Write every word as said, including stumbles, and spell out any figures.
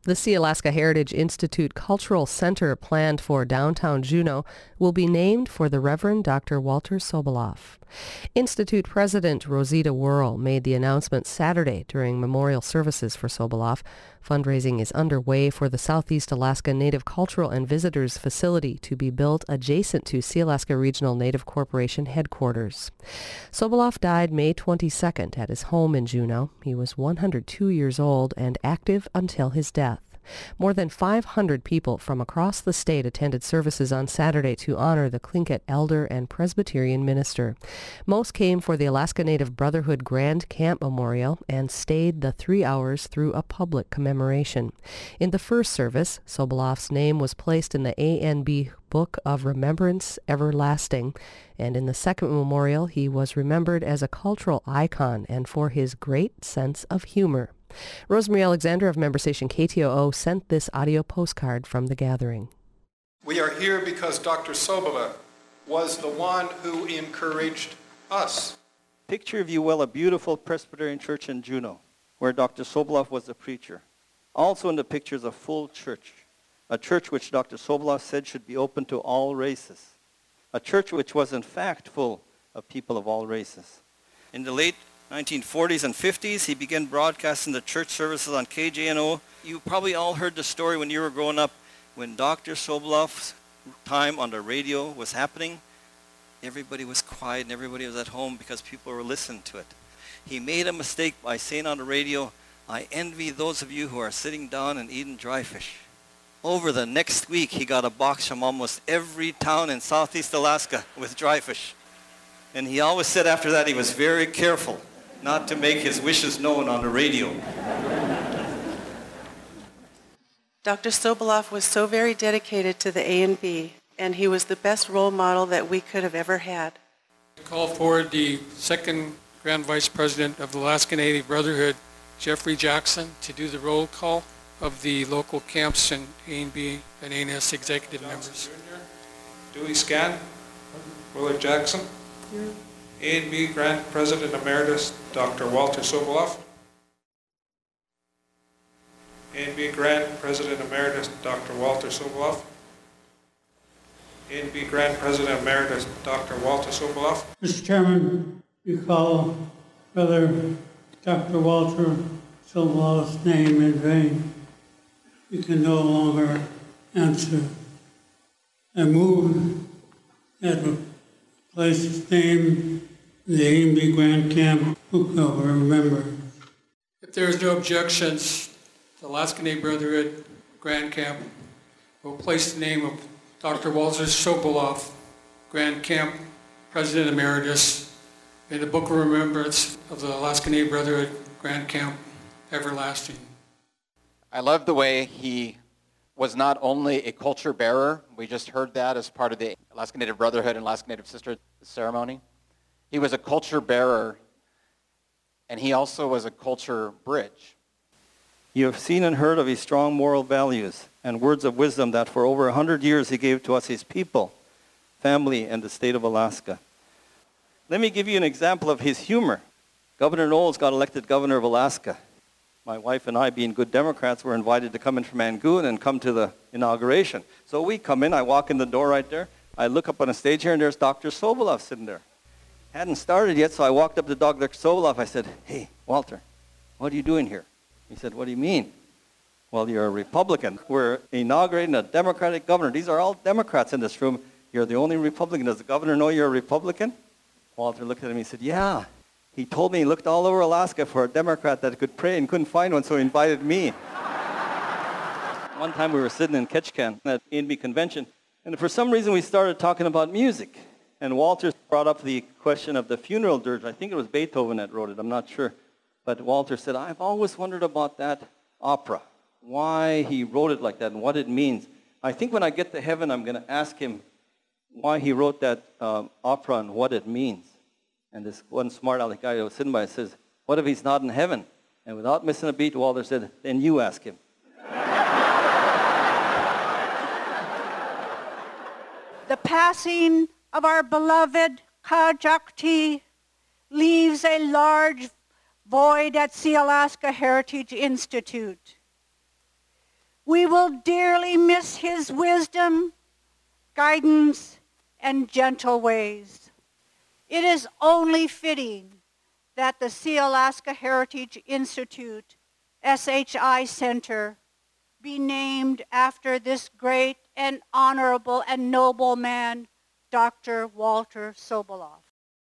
The Sealaska Heritage Institute Cultural Center planned for downtown Juneau will be named for the Reverend Doctor Walter Soboleff. Institute President Rosita Worrell made the announcement Saturday during memorial services for Soboleff. Fundraising is underway for the Southeast Alaska Native Cultural and Visitors Facility to be built adjacent to Sealaska Regional Native Corporation headquarters. Soboleff died May twenty-second at his home in Juneau. He was one hundred two years old and active until his death. More than five hundred people from across the state attended services on Saturday to honor the Tlingit elder and Presbyterian minister. Most came for the Alaska Native Brotherhood Grand Camp Memorial and stayed the three hours through a public commemoration. In the first service, Soboleff's name was placed in the A N B Book of Remembrance Everlasting, and in the second memorial, he was remembered as a cultural icon and for his great sense of humor. Rosemary Alexander of member station K T O O sent this audio postcard from the gathering. We are here because Doctor Soboleff was the one who encouraged us. Picture, if you will, a beautiful Presbyterian church in Juneau, where Doctor Soboleff was the preacher. Also in the picture is a full church, a church which Doctor Soboleff said should be open to all races, a church which was in fact full of people of all races. In the late nineteen forties and fifties, he began broadcasting the church services on K J N O. You probably all heard the story when you were growing up. When Doctor Soboleff's time on the radio was happening, everybody was quiet and everybody was at home because people were listening to it. He made a mistake by saying on the radio, "I envy those of you who are sitting down and eating dry fish." Over the next week, he got a box from almost every town in Southeast Alaska with dry fish. And he always said after that he was very careful not to make his wishes known on the radio. Doctor Soboleff was so very dedicated to the A N B, and he was the best role model that we could have ever had. I call forward the second Grand Vice President of the Alaska Native Brotherhood, Jeffrey Jackson, to do the roll call of the local camps and A N B and A N S executive Johnson members. Junior Dewey Scan, Willard Jackson, here. A N B Grand President Emeritus, Doctor Walter Soboleff. A N B Grand President Emeritus, Doctor Walter Soboleff. A N B Grand President Emeritus, Doctor Walter Soboleff. Mister Chairman, you call Brother Doctor Walter Soboleff's name in vain. You can no longer answer. I move that the place's name the A N B Grand Camp Book of Remembrance. If there is no objections, the Alaska Native Brotherhood Grand Camp will place the name of Doctor Walter Soboleff, Grand Camp President Emeritus, in the Book of Remembrance of the Alaska Native Brotherhood Grand Camp Everlasting. I love the way he was not only a culture bearer, we just heard that as part of the Alaska Native Brotherhood and Alaska Native Sister ceremony. He was a culture bearer, and he also was a culture bridge. You have seen and heard of his strong moral values and words of wisdom that for over one hundred years he gave to us, his people, family, and the state of Alaska. Let me give you an example of his humor. Governor Knowles got elected governor of Alaska. My wife and I, being good Democrats, were invited to come in from Angoon and come to the inauguration. So we come in, I walk in the door right there, I look up on the stage here, and there's Doctor Soboleff sitting there. Hadn't started yet, so I walked up to Doctor Soboleff. I said, "Hey, Walter, what are you doing here?" He said, "What do you mean?" "Well, you're a Republican. We're inaugurating a Democratic governor. These are all Democrats in this room. You're the only Republican. Does the governor know you're a Republican?" Walter looked at him and he said, "Yeah. He told me he looked all over Alaska for a Democrat that could pray and couldn't find one, so he invited me." One time we were sitting in Ketchikan at A N B convention, and for some reason we started talking about music. And Walter brought up the question of the funeral dirge. I think it was Beethoven that wrote it. I'm not sure. But Walter said, "I've always wondered about that opera, why he wrote it like that and what it means. I think when I get to heaven, I'm going to ask him why he wrote that um, opera and what it means." And this one smart aleck guy who was sitting by says, "What if he's not in heaven?" And without missing a beat, Walter said, "Then you ask him." The passing of our beloved Kajakti leaves a large void at Sealaska Heritage Institute. We will dearly miss his wisdom, guidance, and gentle ways. It is only fitting that the Sealaska Heritage Institute, S H I Center, be named after this great and honorable and noble man, Doctor Walter Soboleff.